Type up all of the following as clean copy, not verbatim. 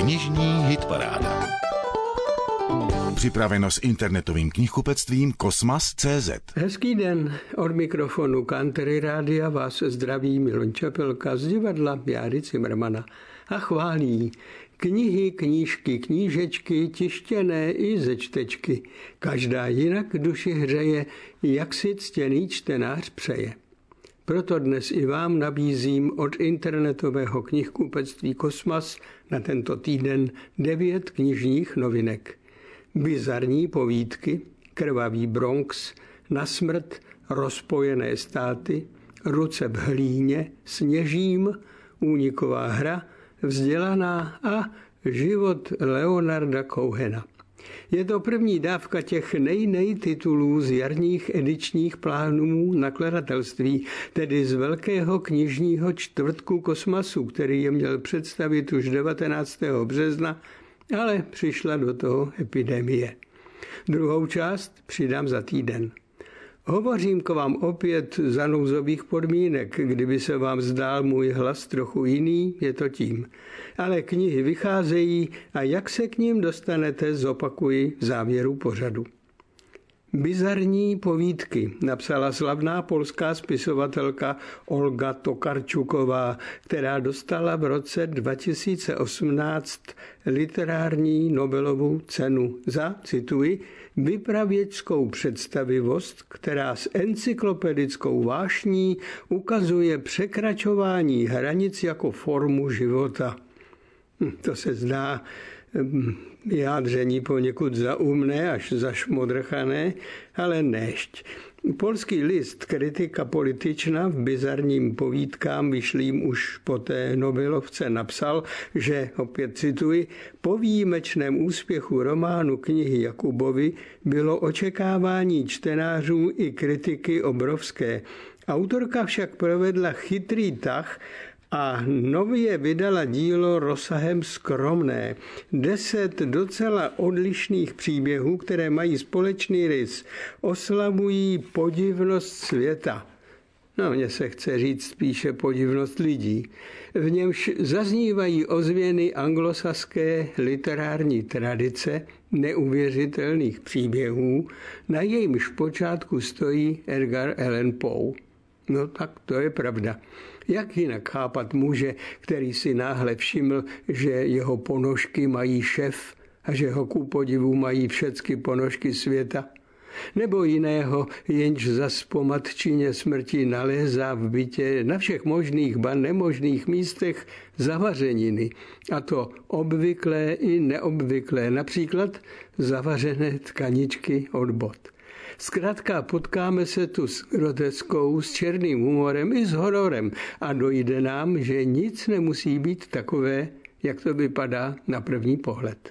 Knižní hitparáda. Připraveno s internetovým knihkupectvím Kosmas.cz. Hezký den, od mikrofonu Country Rádia vás zdraví Milan Čepelka z divadla Járy Cimrmana a chválí knihy, knížky, knížečky, tištěné i ze čtečky. Každá jinak duši hřeje, jak si ctěný čtenář přeje. Proto dnes i vám nabízím od internetového knihkupectví Kosmas na tento týden 9 knižních novinek. Bizarní povídky, Krvavý Bronx, Na smrt, Rozpojené státy, Ruce v hlíně, Sněžím, Úniková hra, Vzdělaná a Život Leonarda Cohena. Je to první dávka těch nej titulů z jarních edičních plánů nakladatelství, tedy z velkého knižního čtvrtku Kosmasu, který je měl představit už 19. března, ale přišla do toho epidemie. Druhou část přidám za týden. Hovořím k vám opět za nouzových podmínek. Kdyby se vám zdál můj hlas trochu jiný, je to tím. Ale knihy vycházejí a jak se k ním dostanete, zopakuji v závěru pořadu. Bizarní povídky napsala slavná polská spisovatelka Olga Tokarčuková, která dostala v roce 2018 literární Nobelovu cenu za, cituji, vypravěčskou představivost, která s encyklopedickou vášní ukazuje překračování hranic jako formu života. To se zdá vyjádření poněkud zaumné až zašmodrchané, ale nešť. Polský list Kritika Polityczna v bizarním povídkám vyšlým už po té Nobelovce napsal, že, opět cituji, po výjimečném úspěchu románu knihy Jakubovi bylo očekávání čtenářů i kritiky obrovské. Autorka však provedla chytrý tah a nově vydala dílo rozsahem skromné. 10 docela odlišných příběhů, které mají společný rys, oslavují podivnost světa. No, mně se chce říct spíše podivnost lidí. V němž zaznívají ozvěny anglosaské literární tradice neuvěřitelných příběhů, na jejímž počátku stojí Edgar Allan Poe. No tak to je pravda. Jak jinak chápat muže, který si náhle všiml, že jeho ponožky mají šef a že ho ku podivu mají všechny ponožky světa? Nebo jiného, jenž zas po matčině smrti nalézá v bytě na všech možných ba nemožných místech zavařeniny, a to obvyklé i neobvyklé, například zavařené tkaničky od bot. Zkrátka potkáme se tu s groteskou, s černým humorem i s hororem a dojde nám, že nic nemusí být takové, jak to vypadá na první pohled.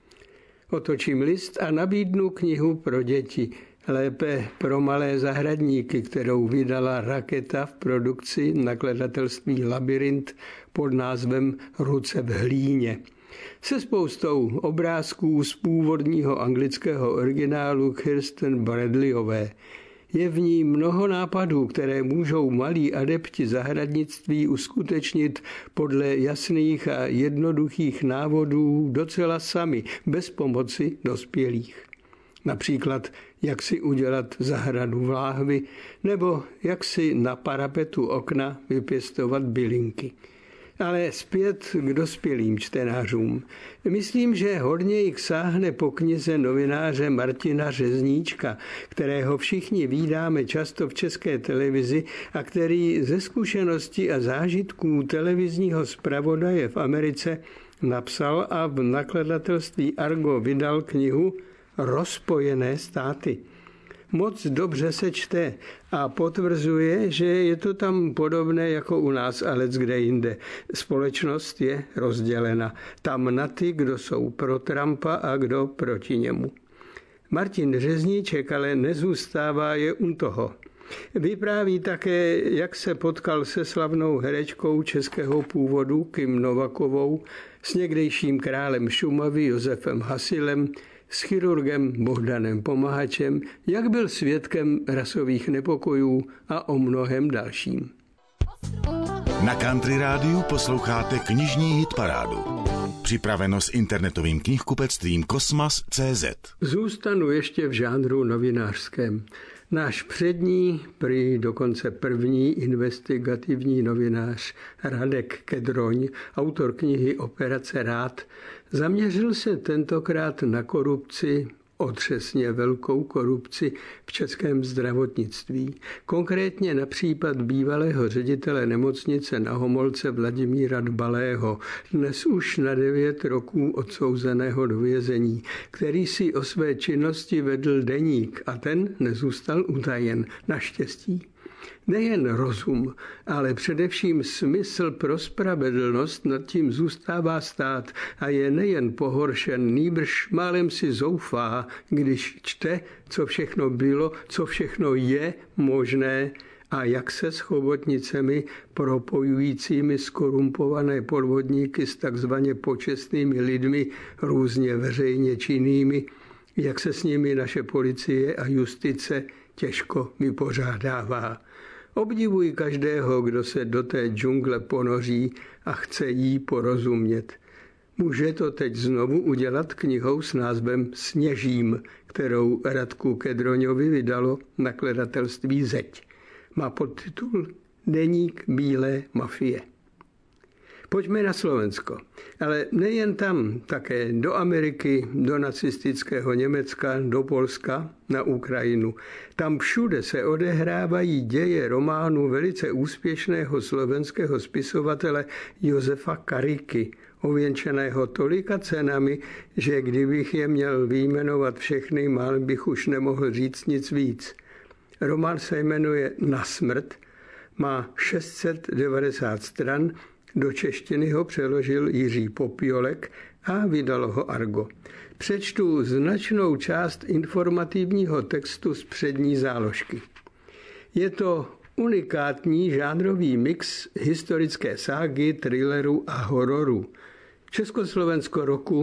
Otočím list a nabídnu knihu pro děti, lépe pro malé zahradníky, kterou vydala Raketa v produkci nakladatelství Labyrint pod názvem Ruce v hlíně. Se spoustou obrázků z původního anglického originálu Kirsten Bradleyové. Je v ní mnoho nápadů, které můžou malí adepti zahradnictví uskutečnit podle jasných a jednoduchých návodů docela sami, bez pomoci dospělých. Například, jak si udělat zahradu v láhvi, nebo jak si na parapetu okna vypěstovat bylinky. Ale zpět k dospělým čtenářům. Myslím, že hodně jich sáhne po knize novináře Martina Řezníčka, kterého všichni vídáme často v České televizi a který ze zkušeností a zážitků televizního zpravodaje v Americe napsal a v nakladatelství Argo vydal knihu Rozpojené státy. Moc dobře se čte a potvrzuje, že je to tam podobné jako u nás a leckde jinde. Společnost je rozdělena. Tam na ty, kdo jsou pro Trumpa a kdo proti němu. Martin Řezníček ale nezůstává je u toho. Vypráví také, jak se potkal se slavnou herečkou českého původu Kim Novakovou, s někdejším králem Šumavy Josefem Hasilem, s chirurgem Bohdanem Pomahačem, jak byl svědkem rasových nepokojů a o mnohem dalším. Na Country Rádiu posloucháte knižní hitparádu. Připraveno s internetovým knihkupectvím Kosmas.cz. Zůstanu ještě v žánru novinářském. Náš přední, prý dokonce první investigativní novinář Radek Kedroň, autor knihy Operace Rád, zaměřil se tentokrát na korupci, otřesně velkou korupci v českém zdravotnictví. Konkrétně na případ bývalého ředitele nemocnice na Homolce Vladimíra Dbalého, dnes už na 9 roků odsouzeného do vězení, který si o své činnosti vedl deník a ten nezůstal utajen, naštěstí. Nejen rozum, ale především smysl pro spravedlnost nad tím zůstává stát a je nejen pohoršen, nýbrž málem si zoufá, když čte, co všechno bylo, co všechno je možné a jak se s chobotnicemi propojujícími skorumpované podvodníky s takzvaně počestnými lidmi, různě veřejně činnými, jak se s nimi naše policie a justice těžko vypořádává. Obdivuji každého, kdo se do té džungle ponoří a chce jí porozumět. Může to teď znovu udělat knihou s názvem Sněžím, kterou Radku Kedroňovi vydalo nakladatelství Zeď. Má podtitul Deník bílé mafie. Pojďme na Slovensko, ale nejen tam, také do Ameriky, do nacistického Německa, do Polska, na Ukrajinu. Tam všude se odehrávají děje románu velice úspěšného slovenského spisovatele Josefa Kariky, ověnčeného tolika cenami, že kdybych je měl vyjmenovat všechny, mál bych už nemohl říct nic víc. Román se jmenuje Na smrt, má 690 stran, do češtiny ho přeložil Jiří Popiolek a vydalo ho Argo. Přečtu značnou část informativního textu z přední záložky. Je to unikátní žánrový mix historické ságy, thrilleru a hororu. Československo roku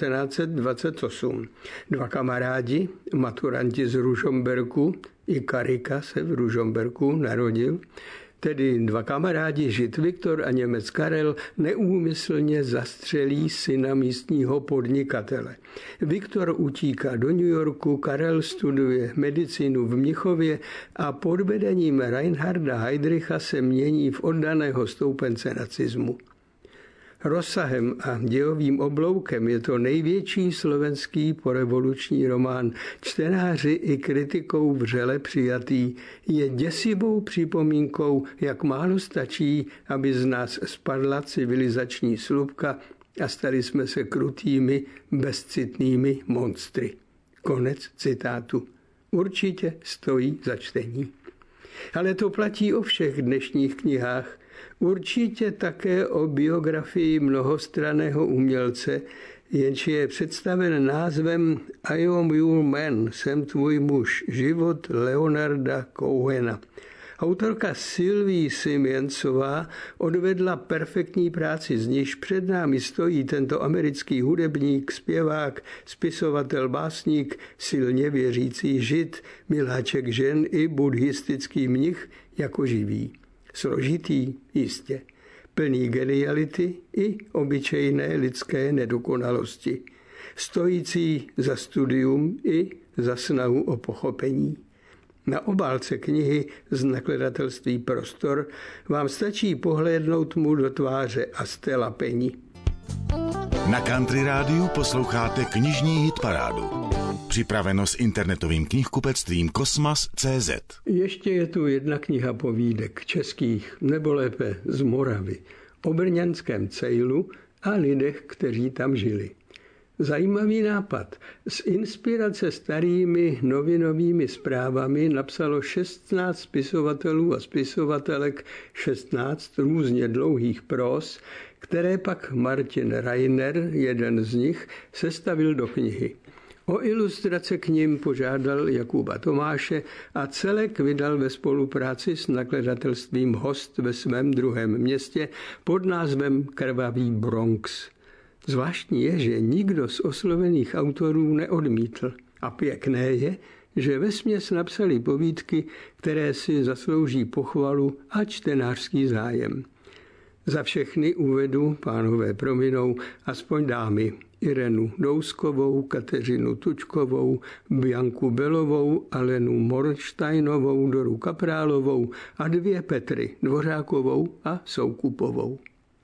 1928. 2 kamarádi, maturanti z Ružomberku, i Karika se v Ružomberku narodil, tedy 2 kamarádi Žid Viktor a Němec Karel neúmyslně zastřelí syna místního podnikatele. Viktor utíká do New Yorku, Karel studuje medicínu v Mnichově a pod vedením Reinharda Heydricha se mění v oddaného stoupence nacismu. Rozsahem a dějovým obloukem je to největší slovenský porevoluční román. Čtenáři i kritikou vřele přijatý, je děsivou připomínkou, jak málo stačí, aby z nás spadla civilizační slupka a stali jsme se krutými, bezcitnými monstry. Konec citátu. Určitě stojí za čtení. Ale to platí o všech dnešních knihách. Určitě také o biografii mnohostranného umělce, jenž je představen názvem I am your man, jsem tvůj muž, život Leonarda Cohena. Autorka Sylvie Simonsová odvedla perfektní práci, z níž před námi stojí tento americký hudebník, zpěvák, spisovatel, básník, silně věřící Žid, miláček žen i buddhistický mnich jako živý. Složitý, jistě, plný geniality i obyčejné lidské nedokonalosti, stojící za studium i za snahu o pochopení. Na obálce knihy z nakladatelství Prostor vám stačí pohlédnout mu do tváře a jste lapeni. Na Country Rádiu posloucháte knižní hitparádu. Připraveno s internetovým knihkupectvím Kosmas.cz. Ještě je tu jedna kniha povídek českých, nebo lépe z Moravy, o brněnském Cejlu a lidech, kteří tam žili. Zajímavý nápad. Z inspirace starými novinovými zprávami napsalo 16 spisovatelů a spisovatelek 16 různě dlouhých próz, které pak Martin Rainer, jeden z nich, sestavil do knihy. O ilustrace k nim požádal Jakuba Tomáše a celek vydal ve spolupráci s nakladatelstvím Host ve svém druhém městě pod názvem Krvavý Bronx. Zvláštní je, že nikdo z oslovených autorů neodmítl. A pěkné je, že vesměs napsali povídky, které si zaslouží pochvalu a čtenářský zájem. Za všechny uvedu, pánové prominou, aspoň dámy. Irenu Douskovou, Kateřinu Tučkovou, Bianku Belovou, Alenu Mornsteinovou, Doru Kaprálovou a 2 Petry, Dvořákovou a Soukupovou.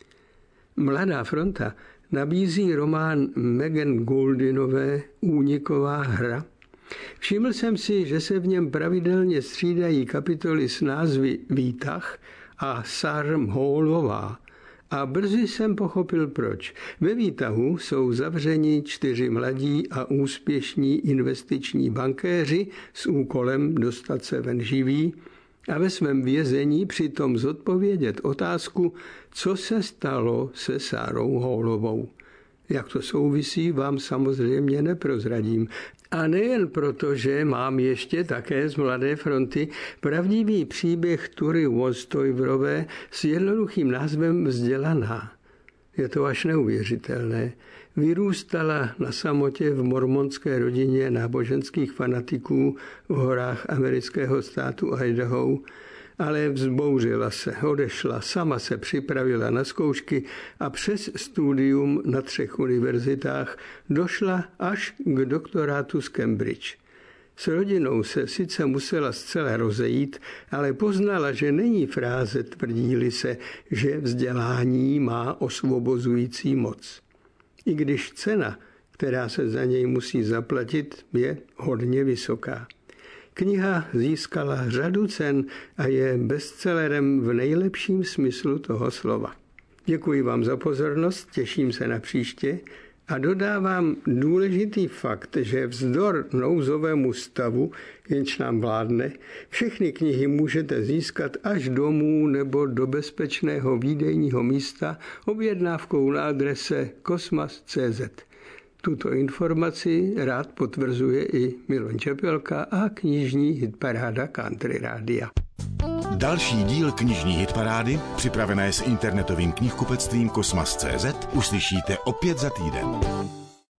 Mladá fronta nabízí román Megan Goldinové Úniková hra. Všiml jsem si, že se v něm pravidelně střídají kapitoly s názvy Výtah a Sarm Hallová. A brzy jsem pochopil proč. Ve výtahu jsou zavřeni 4 mladí a úspěšní investiční bankéři s úkolem dostat se ven živí a ve svém vězení přitom zodpovědět otázku, co se stalo se Sarou Hallovou. Jak to souvisí, vám samozřejmě neprozradím. A nejen proto, že mám ještě také z Mladé fronty pravdivý příběh Tury Wolstoiverové s jednoduchým názvem Vzdělaná. Je to až neuvěřitelné. Vyrůstala na samotě v mormonské rodině náboženských fanatiků v horách amerického státu Idaho, ale vzbouřila se, odešla, sama se připravila na zkoušky a přes studium na 3 univerzitách došla až k doktorátu z Cambridge. S rodinou se sice musela zcela rozejít, ale poznala, že není fráze, tvrdí-li se, že vzdělání má osvobozující moc. I když cena, která se za něj musí zaplatit, je hodně vysoká. Kniha získala řadu cen a je bestsellerem v nejlepším smyslu toho slova. Děkuji vám za pozornost, těším se na příště a dodávám důležitý fakt, že vzdor nouzovému stavu, jenž nám vládne, všechny knihy můžete získat až domů nebo do bezpečného výdejního místa objednávkou na adrese kosmas.cz. Tuto informaci rád potvrzuje i Milan Čepelka a knižní hitparáda Country Rádia. Další díl knižní hitparády, připravené s internetovým knihkupectvím kosmas.cz, uslyšíte opět za týden.